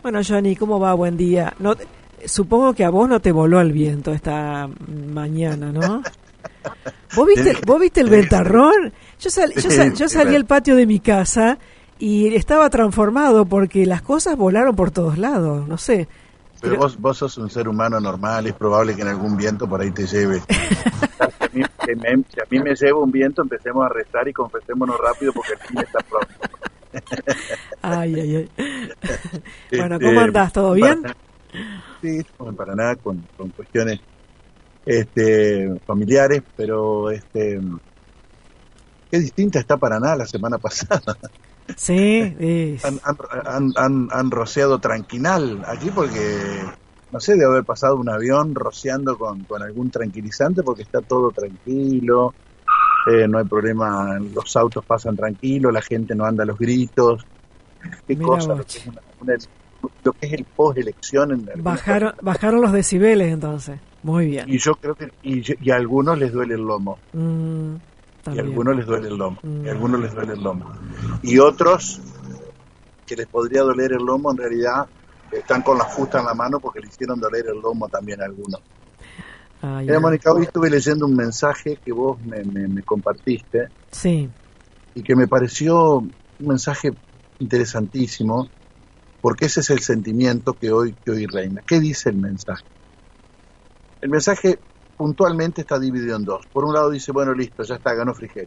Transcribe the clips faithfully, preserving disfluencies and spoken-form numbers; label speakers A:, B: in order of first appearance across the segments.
A: Bueno, Johnny, ¿cómo va? Buen día. No, supongo que a vos no te voló el viento esta mañana, ¿no? ¿Vos viste, ¿vos viste el ventarrón? Yo, sal, yo, sal, yo salí al patio de mi casa y estaba transformado porque las cosas volaron por todos lados, no sé.
B: Pero, Pero vos, vos sos un ser humano normal, es probable que en algún viento por ahí te lleve. Si a mí, que me, si a mí me lleva un viento, empecemos a rezar y confesémonos rápido porque el fin está pronto.
A: Ay, ay, ay. Bueno, ¿cómo andás? ¿Todo bien?
B: Sí, estamos en Paraná con, con cuestiones este, familiares, pero este, qué distinta está Paraná la semana pasada.
A: Sí, es.
B: Han, han, han, han rociado tranquinal aquí porque, no sé, debe haber pasado un avión rociando con, con algún tranquilizante porque está todo tranquilo. Eh, no hay problema, los autos pasan tranquilos, la gente no anda a los gritos. Qué
A: Mirá
B: cosa,
A: vos,
B: lo que, es una, una, lo que es el post-elección. En
A: bajaron, bajaron los decibeles entonces, muy bien.
B: Y yo creo que y, y a algunos les duele el lomo.
A: Mm,
B: y a algunos les duele el lomo.
A: Mm.
B: Y a algunos les duele el lomo. Y otros que les podría doler el lomo, en realidad están con la fusta en la mano porque le hicieron doler el lomo también a algunos.
A: Ay,
B: Mira,
A: ay.
B: Mónica, hoy estuve leyendo un mensaje que vos me, me, me compartiste.
A: Sí.
B: Y que me pareció un mensaje interesantísimo, porque ese es el sentimiento que hoy, que hoy reina. ¿Qué dice el mensaje? El mensaje puntualmente está dividido en dos. Por un lado dice, bueno, listo, ya está, ganó Frigerio.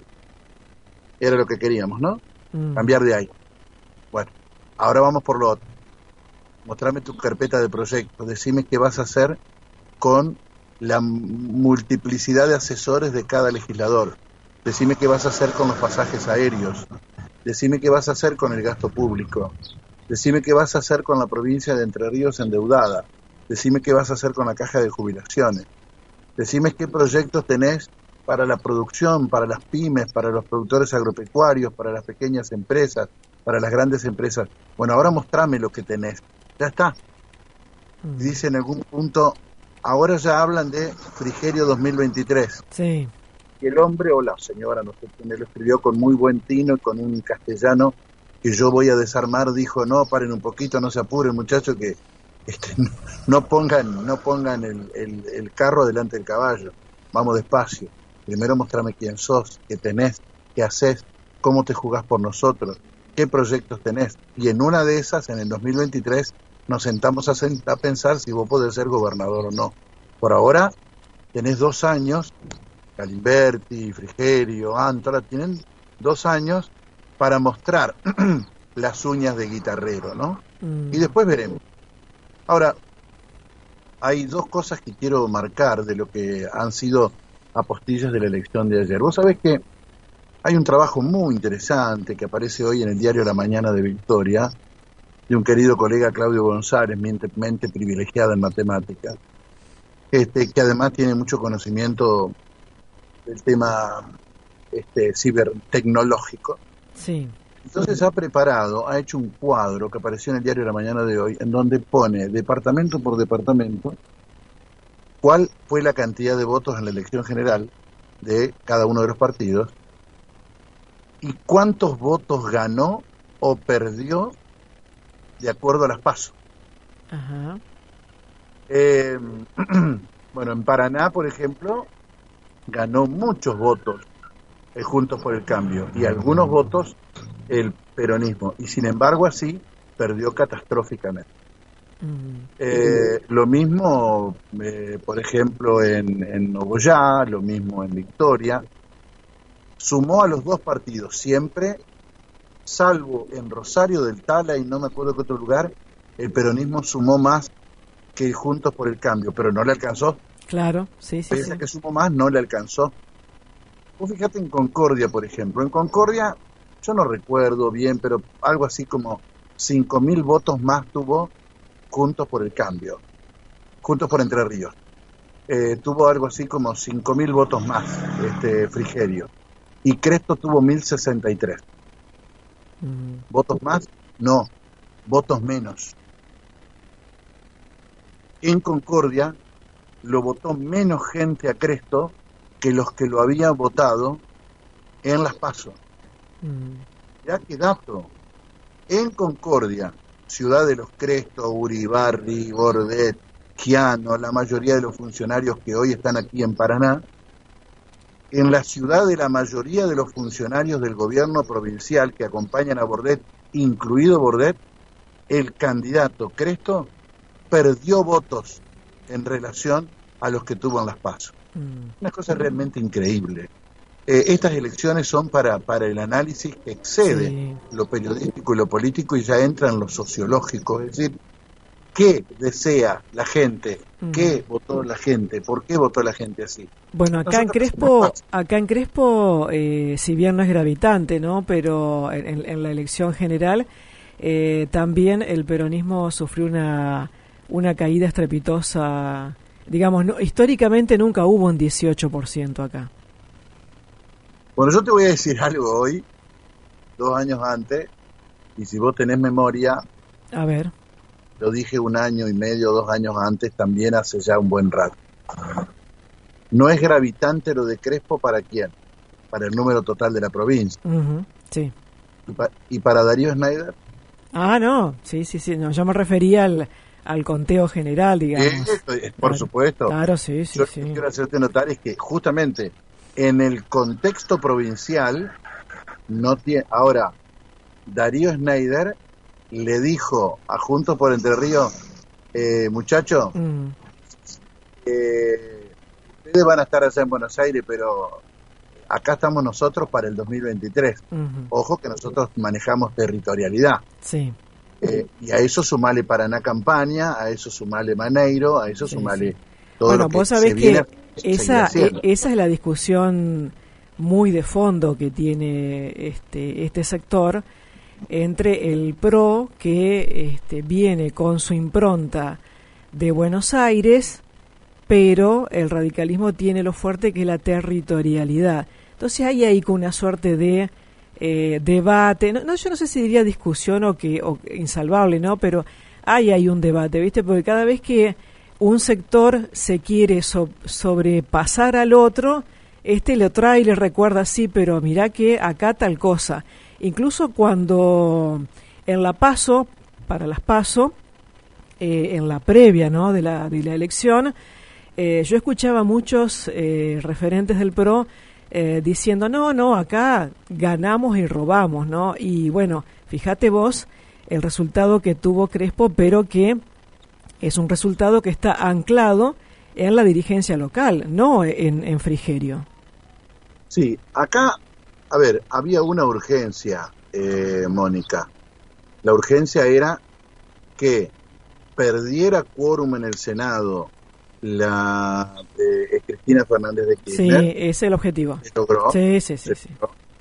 B: Era lo que queríamos, ¿no?
A: Mm.
B: Cambiar de ahí. Bueno, ahora vamos por lo otro. Mostrame tu carpeta de proyectos, decime qué vas a hacer con la multiplicidad de asesores de cada legislador. Decime qué vas a hacer con los pasajes aéreos. Decime qué vas a hacer con el gasto público. Decime qué vas a hacer con la provincia de Entre Ríos endeudada. Decime qué vas a hacer con la caja de jubilaciones. Decime qué proyectos tenés para la producción, para las pymes, para los productores agropecuarios, para las pequeñas empresas, para las grandes empresas. Bueno, ahora mostrame lo que tenés. Ya está. Y dice en algún punto, ahora ya hablan de Frigerio dos mil veintitrés.
A: Sí.
B: Y el hombre o la señora, no sé quién, lo escribió con muy buen tino y con un castellano que yo voy a desarmar, dijo, no, paren un poquito, no se apuren, muchachos, que este, no, no pongan no pongan el, el, el carro delante del caballo, vamos despacio. Primero mostrame quién sos, qué tenés, qué haces, cómo te jugás por nosotros, qué proyectos tenés. Y en una de esas, en el dos mil veintitrés, nos sentamos a, sent- a pensar si vos podés ser gobernador o no. Por ahora, tenés dos años... Galimberti, Frigerio, Antola, tienen dos años para mostrar las uñas de guitarrero, ¿no? Mm. Y después veremos. Ahora, hay dos cosas que quiero marcar de lo que han sido apostillas de la elección de ayer. Vos sabés que hay un trabajo muy interesante que aparece hoy en el diario La Mañana de Victoria, de un querido colega Claudio González, mente, mente privilegiada en matemáticas, este, que además tiene mucho conocimiento del tema este, cibertecnológico.
A: Sí.
B: Entonces ha preparado, ha hecho un cuadro que apareció en el diario de La Mañana de hoy, en donde pone departamento por departamento cuál fue la cantidad de votos en la elección general de cada uno de los partidos y cuántos votos ganó o perdió de acuerdo a las PASO.
A: Ajá.
B: Eh, bueno, en Paraná, por ejemplo, ganó muchos votos eh, Juntos por el Cambio y algunos votos el peronismo, y sin embargo así perdió catastróficamente. Mm. Eh, lo mismo, eh, por ejemplo, en, en Nogoyá, lo mismo en Victoria. Sumó a los dos partidos siempre, salvo en Rosario del Tala y no me acuerdo qué otro lugar, el peronismo sumó más que Juntos por el Cambio, pero no le alcanzó.
A: Claro, sí, sí.
B: Pese
A: sí.
B: a que sumó más, no le alcanzó. Vos fíjate en Concordia, por ejemplo. En Concordia, yo no recuerdo bien, pero algo así como cinco mil votos más tuvo Juntos por el Cambio. Juntos por Entre Ríos. Eh, tuvo algo así como cinco mil votos más, este Frigerio. Y Cresto tuvo mil sesenta y tres. Mm. ¿Votos más? No. Votos menos. En Concordia lo votó menos gente a Cresto que los que lo habían votado en las PASO. Mm. Ya qué dato. En Concordia Ciudad de los Crestos, Uribarri, Bordet, Giano, la mayoría de los funcionarios que hoy están aquí en Paraná, en la ciudad de la mayoría de los funcionarios del gobierno provincial que acompañan a Bordet, incluido Bordet, el candidato Cresto perdió votos en relación a los que tuvo en las PASO. Mm. Una cosa realmente increíble. Eh, estas elecciones son para, para el análisis que excede sí. lo periodístico y lo político y ya entra en lo sociológico, es decir, ¿qué desea la gente? ¿Qué mm. votó la gente? ¿Por qué votó la gente así?
A: Bueno, acá Nosotros en Crespo, acá en Crespo, eh, si bien no es gravitante, ¿no? Pero en, en la elección general, eh, también el peronismo sufrió una, una caída estrepitosa. Digamos, no, históricamente nunca hubo un dieciocho por ciento acá.
B: Bueno, yo te voy a decir algo hoy, dos años antes, y si vos tenés memoria...
A: A ver...
B: Lo dije un año y medio, dos años antes, también hace ya un buen rato. No es gravitante lo de Crespo, ¿para quién? Para el número total de la provincia.
A: Uh-huh, sí.
B: ¿Y, pa- ¿Y para Darío Schneider?
A: Ah, no, sí, sí, sí. No, yo me refería al, al conteo general, digamos.
B: Esto, es, por
A: claro,
B: supuesto.
A: Claro, sí, sí,
B: yo
A: sí.
B: Lo que quiero hacerte notar es que justamente en el contexto provincial, no tiene... Ahora, Darío Schneider le dijo a Juntos por Entre Ríos, eh, muchachos, mm. eh, ustedes van a estar allá en Buenos Aires, pero acá estamos nosotros para el dos mil veintitrés. Uh-huh. Ojo que nosotros manejamos territorialidad.
A: Sí.
B: Eh, y a eso sumale Paraná Campaña, a eso sumale Maneiro, a eso sí, sumale sí. todo
A: bueno,
B: lo que
A: vos sabés
B: se
A: que
B: viene
A: esa, esa es la discusión muy de fondo que tiene este, este sector, entre el PRO, que este, viene con su impronta de Buenos Aires, pero el radicalismo tiene lo fuerte que es la territorialidad. Entonces hay ahí con una suerte de eh, debate, no, no, yo no sé si diría discusión o que o insalvable, ¿no? Pero hay ahí un debate, ¿viste? Porque cada vez que un sector se quiere so- sobrepasar al otro, este lo trae y le recuerda, sí, pero mirá que acá tal cosa. Incluso cuando en la PASO, para las PASO, eh, en la previa, ¿no? de la de la elección, eh, yo escuchaba a muchos eh, referentes del PRO eh, diciendo, no, no, acá ganamos y robamos, ¿no? Y bueno, fíjate vos el resultado que tuvo Crespo, pero que es un resultado que está anclado en la dirigencia local, no en, en Frigerio.
B: Sí, acá... A ver, había una urgencia, eh, Mónica. La urgencia era que perdiera quórum en el Senado la eh, Cristina Fernández de Kirchner.
A: Sí, ese es el objetivo.
B: Se logró.
A: Sí, sí, sí, sí.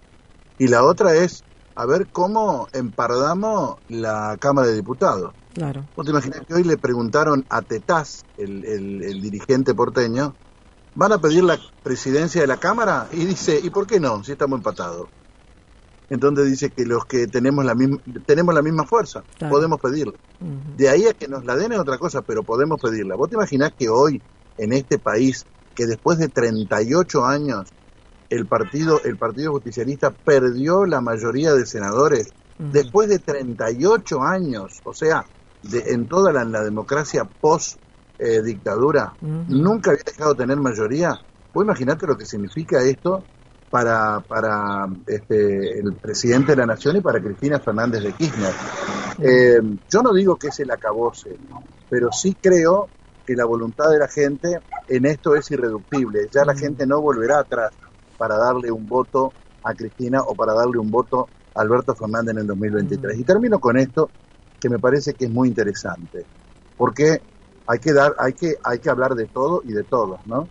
B: Y la otra es a ver cómo empardamos la Cámara de Diputados.
A: Claro.
B: ¿Vos te imaginas que hoy le preguntaron a Tetaz, el, el, el dirigente porteño, van a pedir la presidencia de la Cámara? Y dice, ¿y por qué no? Si estamos empatados. Entonces dice que los que tenemos la misma tenemos la misma fuerza, claro, podemos pedirla. Uh-huh. De ahí a que nos la den es otra cosa, pero podemos pedirla. ¿Vos te imaginás que hoy, en este país, que después de treinta y ocho años, el partido el partido justicialista perdió la mayoría de senadores, uh-huh, después de treinta y ocho años, o sea, de, en toda la, la democracia post Eh, dictadura, uh-huh, nunca había dejado de tener mayoría? Vos imaginate lo que significa esto para para este, el presidente de la Nación y para Cristina Fernández de Kirchner. Uh-huh. Eh, yo no digo que es el acabose, pero sí creo que la voluntad de la gente en esto es irreductible. Ya uh-huh, la gente no volverá atrás para darle un voto a Cristina o para darle un voto a Alberto Fernández en el dos mil veintitrés. Uh-huh. Y termino con esto, que me parece que es muy interesante, porque hay que dar, hay que, hay que hablar de todo y de todos, ¿no?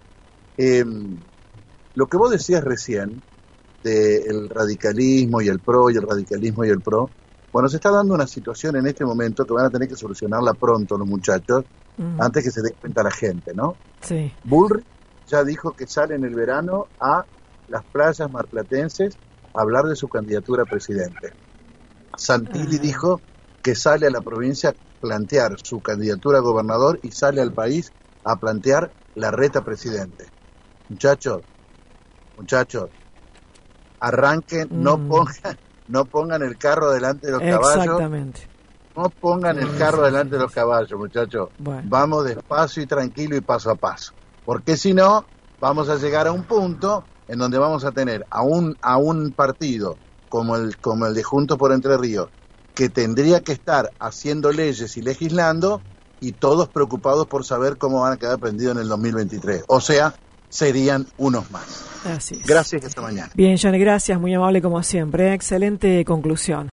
B: Eh, lo que vos decías recién, del radicalismo y el PRO, y el radicalismo y el PRO, bueno, se está dando una situación en este momento que van a tener que solucionarla pronto los muchachos, uh-huh, antes que se dé cuenta la gente, ¿no?
A: Sí.
B: Bullrich ya dijo que sale en el verano a las playas marplatenses a hablar de su candidatura a presidente. Santilli uh-huh. dijo que sale a la provincia a plantear su candidatura a gobernador y sale al país a plantear la reta presidente. Muchachos, muchachos, arranquen, mm. no pongan, no pongan el carro delante de los
A: Exactamente.
B: caballos, no pongan el carro delante de los caballos, muchachos. Bueno. Vamos despacio y tranquilo y paso a paso. Porque si no, vamos a llegar a un punto en donde vamos a tener a un, a un partido como el, como el de Juntos por Entre Ríos, que tendría que estar haciendo leyes y legislando, y todos preocupados por saber cómo van a quedar prendidos en el dos mil veintitrés. O sea, serían unos más.
A: Así es.
B: Gracias, esta mañana.
A: Bien, Johnny, gracias, muy amable como siempre. Excelente conclusión.